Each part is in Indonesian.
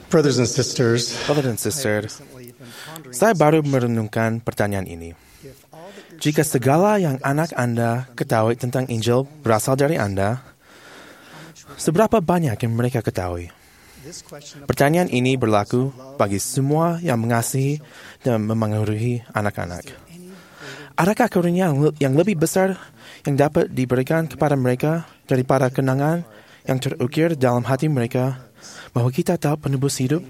Brothers and sisters, Brother dan sister, saya baru merenungkan pertanyaan ini. Jika segala yang anak Anda ketahui tentang Injil berasal dari Anda, seberapa banyak yang mereka ketahui? Pertanyaan ini berlaku bagi semua yang mengasihi dan memengaruhi anak-anak. Adakah karunia yang lebih besar yang dapat diberikan kepada mereka daripada kenangan yang terukir dalam hati mereka bahwa kita tahu penebus hidup?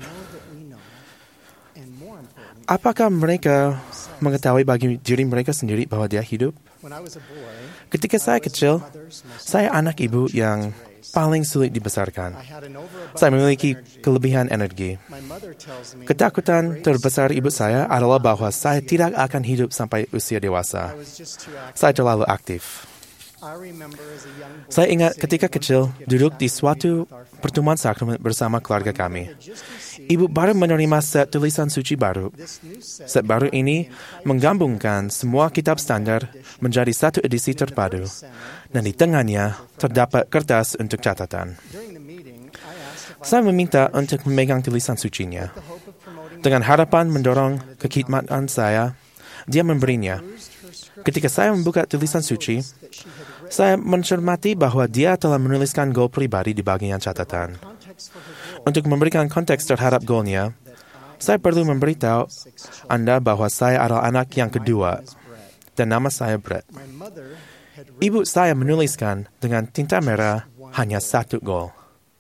Apakah mereka mengetahui bagi diri mereka sendiri bahwa dia hidup? Ketika saya kecil, saya anak ibu yang paling sulit dibesarkan. Saya memiliki kelebihan energi. Ketakutan terbesar ibu saya adalah bahwa saya tidak akan hidup sampai usia dewasa. Saya terlalu aktif. Saya ingat ketika kecil, duduk di suatu pertemuan sakramen bersama keluarga kami. Ibu baru menerima set tulisan suci baru. Set baru ini menggabungkan semua kitab standar menjadi satu edisi terpadu. Dan di tengahnya terdapat kertas untuk catatan. Saya meminta untuk memegang tulisan sucinya. Dengan harapan mendorong kekhidmatan saya, dia memberinya. Ketika saya membuka tulisan suci, saya mencermati bahwa dia telah menuliskan gol pribadi di bagian catatan. Untuk memberikan konteks terhadap golnya, saya perlu memberitahu Anda bahwa saya adalah anak yang kedua, dan nama saya Brett. Ibu saya menuliskan dengan tinta merah hanya satu gol.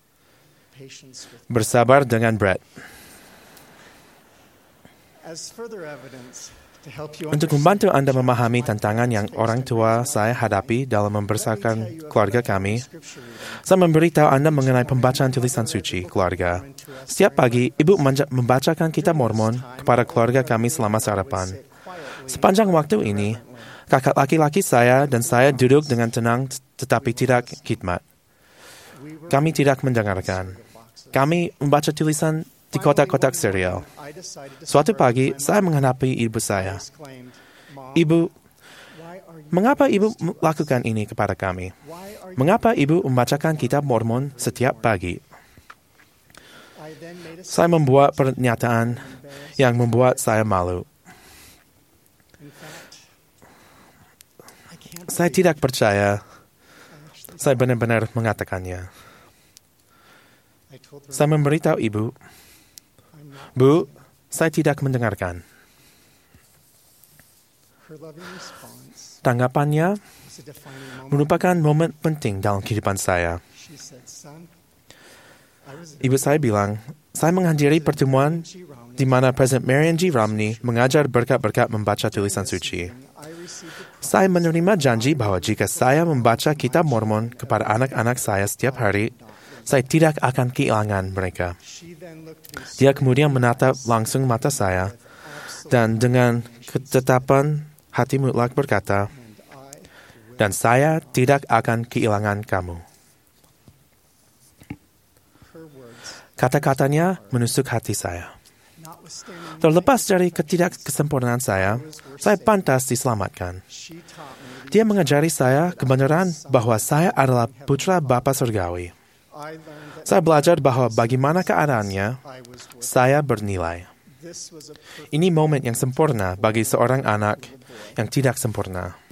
Bersabar dengan Brett. Untuk membantu Anda memahami tantangan yang orang tua saya hadapi dalam membesarkan keluarga kami, saya memberitahu Anda mengenai pembacaan tulisan suci keluarga. Setiap pagi, Ibu membacakan kitab Mormon kepada keluarga kami selama sarapan. Sepanjang waktu ini, kakak laki-laki saya dan saya duduk dengan tenang tetapi tidak khidmat. Kami tidak mendengarkan. Kami membaca tulisan di kotak-kotak serial. Suatu pagi, saya menghadapi ibu saya. Ibu, mengapa ibu melakukan ini kepada kami? Mengapa ibu membacakan kitab Mormon setiap pagi? Saya membuat pernyataan yang membuat saya malu. Saya tidak percaya. Saya benar-benar mengatakannya. Saya memberitahu ibu, Bu, saya tidak mendengarkan. Tanggapannya merupakan momen penting dalam kehidupan saya. Ibu saya bilang, saya menghadiri pertemuan di mana Presiden Marion G. Romney mengajar berkat-berkat membaca tulisan suci. Saya menerima janji bahwa jika saya membaca kitab Mormon kepada anak-anak saya setiap hari, saya tidak akan kehilangan mereka. Dia kemudian menatap langsung mata saya dan dengan ketetapan hati mutlak berkata, dan saya tidak akan kehilangan kamu. Kata-katanya menusuk hati saya. Terlepas dari ketidaksempurnaan saya pantas diselamatkan. Dia mengajari saya kebenaran bahwa saya adalah putra Bapa Surgawi. Saya belajar bahwa bagaimana keadaannya, saya bernilai. Ini momen yang sempurna bagi seorang anak yang tidak sempurna.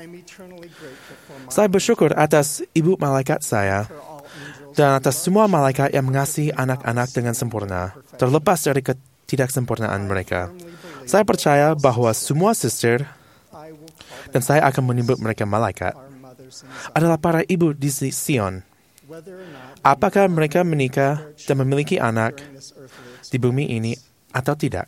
Saya bersyukur atas ibu malaikat saya dan atas semua malaikat yang mengasihi anak-anak dengan sempurna, terlepas dari ketidaksempurnaan mereka. Saya percaya bahwa semua suster, dan saya akan menyebut mereka malaikat, adalah para ibu di Sion. Apakah mereka menikah dan memiliki anak di bumi ini atau tidak?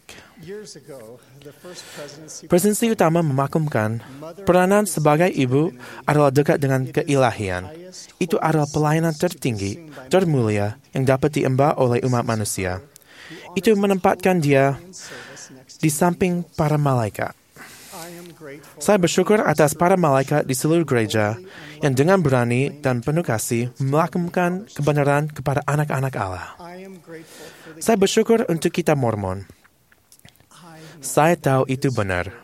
Presidensi utama memaklumkan peranan sebagai ibu adalah dekat dengan keilahian. Itu adalah pelayanan tertinggi, termulia yang dapat diemban oleh umat manusia. Itu menempatkan dia di samping para malaikat. Saya bersyukur atas para malaikat di seluruh gereja yang dengan berani dan penuh kasih melakukan kebenaran kepada anak-anak Allah. Saya bersyukur untuk kitab Mormon. Saya tahu itu benar.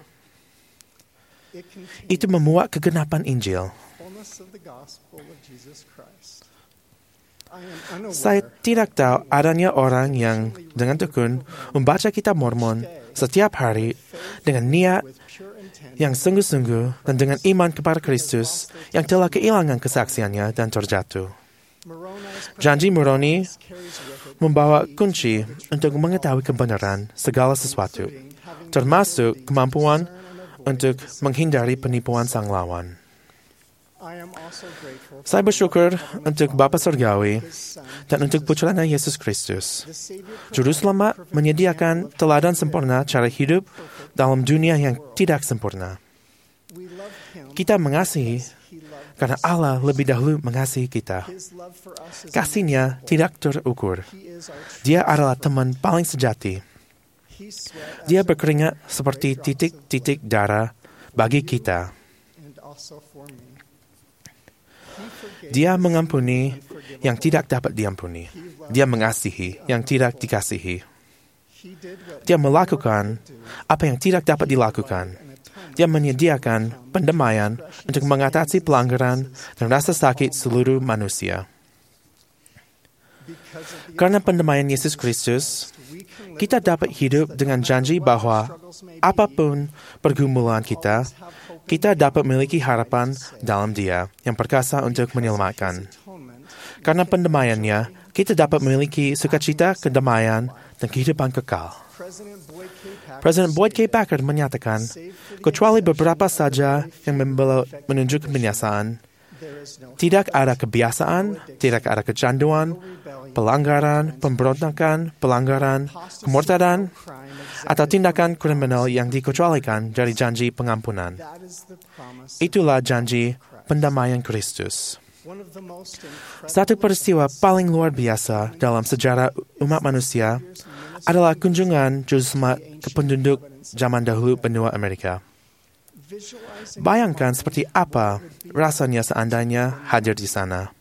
Itu memuat kegenapan Injil. Saya tidak tahu adanya orang yang dengan tekun membaca kitab Mormon setiap hari dengan niat yang sungguh-sungguh dan dengan iman kepada Kristus yang telah kehilangan kesaksiannya dan terjatuh. Janji Moroni membawa kunci untuk mengetahui kebenaran segala sesuatu, termasuk kemampuan untuk menghindari penipuan sang lawan. Saya bersyukur untuk Bapa Surgawi dan untuk putranya Yesus Kristus. Juru Selamat menyediakan teladan sempurna cara hidup dalam dunia yang tidak sempurna. Kita mengasihi karena Allah lebih dahulu mengasihi kita. Kasih-Nya tidak terukur. Dia adalah teman paling sejati. Dia berkeringat seperti titik-titik darah bagi kita. Dia mengampuni yang tidak dapat diampuni. Dia mengasihi yang tidak dikasihi. Dia melakukan apa yang tidak dapat dilakukan. Dia menyediakan pendamaian untuk mengatasi pelanggaran dan rasa sakit seluruh manusia. Karena pendamaian Yesus Kristus, kita dapat hidup dengan janji bahwa apapun pergumulan kita dapat memiliki harapan dalam Dia yang perkasa untuk menyelamatkan. Karena pendamaiannya, kita dapat memiliki sukacita, kedamaian, dan kehidupan kekal. Presiden Boyd K. Packer menyatakan, kecuali beberapa saja yang menunjuk kebiasaan, tidak ada kebiasaan, tidak ada kecanduan, pelanggaran, pemberontakan, pelanggaran, kemurtadan, atau tindakan kriminal yang dikecualikan dari janji pengampunan. Itulah janji pendamaian Kristus. Satu peristiwa paling luar biasa dalam sejarah umat manusia adalah kunjungan Juru Selamat ke penduduk zaman dahulu benua Amerika. Bayangkan seperti apa rasanya seandainya hadir di sana.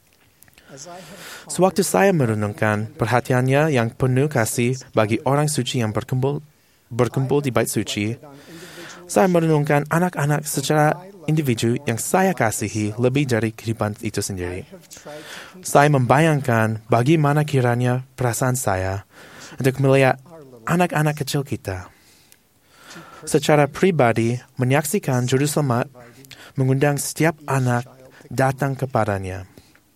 Sewaktu saya merenungkan perhatiannya yang penuh kasih bagi orang suci yang berkumpul di bait suci, saya merenungkan anak-anak secara individu yang saya kasihi lebih dari kehidupan itu sendiri. Saya membayangkan bagaimana kiranya perasaan saya untuk melihat anak-anak kecil kita. Secara pribadi, menyaksikan Juru Selamat mengundang setiap anak datang kepadanya.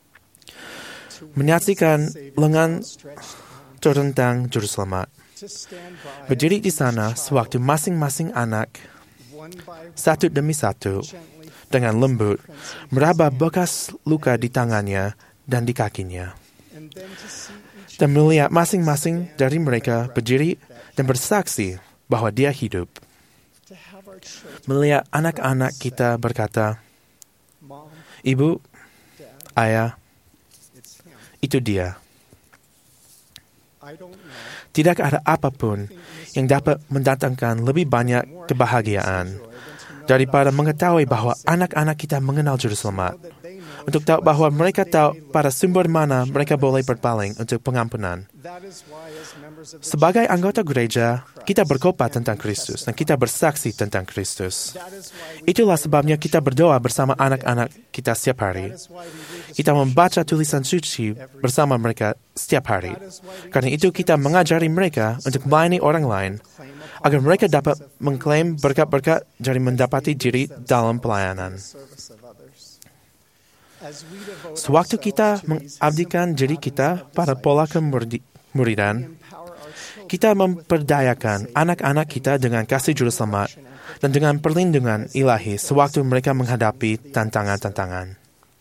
Menyaksikan lengan terentang Juru Selamat. Berdiri di sana sewaktu masing-masing anak, satu demi satu, dengan lembut, meraba bekas luka di tangannya dan di kakinya. Dan melihat masing-masing dari mereka berdiri dan bersaksi bahwa dia hidup. Melihat anak-anak kita berkata, Ibu, Ayah, itu dia. Tidak ada apapun yang dapat mendatangkan lebih banyak kebahagiaan daripada mengetahui bahwa anak-anak kita mengenal Juru Selamat. Untuk tahu bahwa mereka tahu pada sumber mana mereka boleh berpaling untuk pengampunan. Sebagai anggota gereja, kita berkhotbah tentang Kristus dan kita bersaksi tentang Kristus. Itulah sebabnya kita berdoa bersama anak-anak kita setiap hari. Kita membaca tulisan suci bersama mereka setiap hari. Karena itu kita mengajari mereka untuk melayani orang lain, agar mereka dapat mengklaim berkat-berkat dari mendapati diri dalam pelayanan. Sewaktu kita mengabdikan diri kita pada pola kemuridan, kita memperdayakan anak-anak kita dengan kasih Juru Selamat dan dengan perlindungan ilahi sewaktu mereka menghadapi tantangan-tantangan.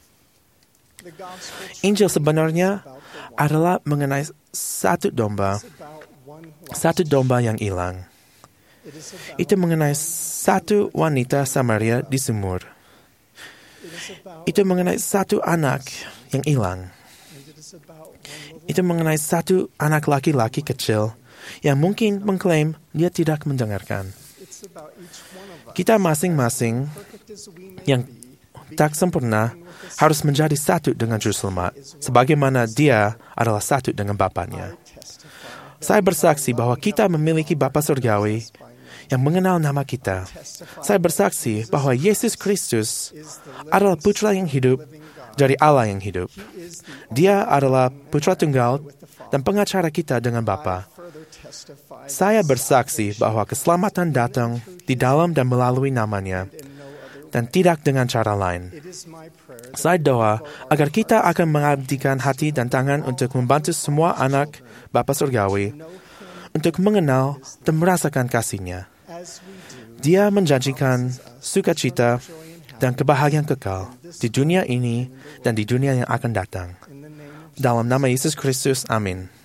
Injil sebenarnya adalah mengenai satu domba yang hilang. Itu mengenai satu wanita Samaria di sumur. Itu mengenai satu anak yang hilang. Itu mengenai satu anak laki-laki kecil yang mungkin mengklaim dia tidak mendengarkan. Kita masing-masing yang tak sempurna harus menjadi satu dengan Juru Selamat, sebagaimana dia adalah satu dengan Bapanya. Saya bersaksi bahwa kita memiliki Bapa Surgawi yang mengenal nama kita. Saya bersaksi bahwa Yesus Kristus adalah Putra yang hidup dari Allah yang hidup. Dia adalah putra tunggal dan pengacara kita dengan Bapa. Saya bersaksi bahwa keselamatan datang di dalam dan melalui namanya, dan tidak dengan cara lain. Saya doa agar kita akan mengabdikan hati dan tangan untuk membantu semua anak Bapa Surgawi untuk mengenal dan merasakan kasih-Nya. Dia menjanjikan sukacita dan kebahagiaan kekal di dunia ini dan di dunia yang akan datang. Dalam nama Yesus Kristus, amin.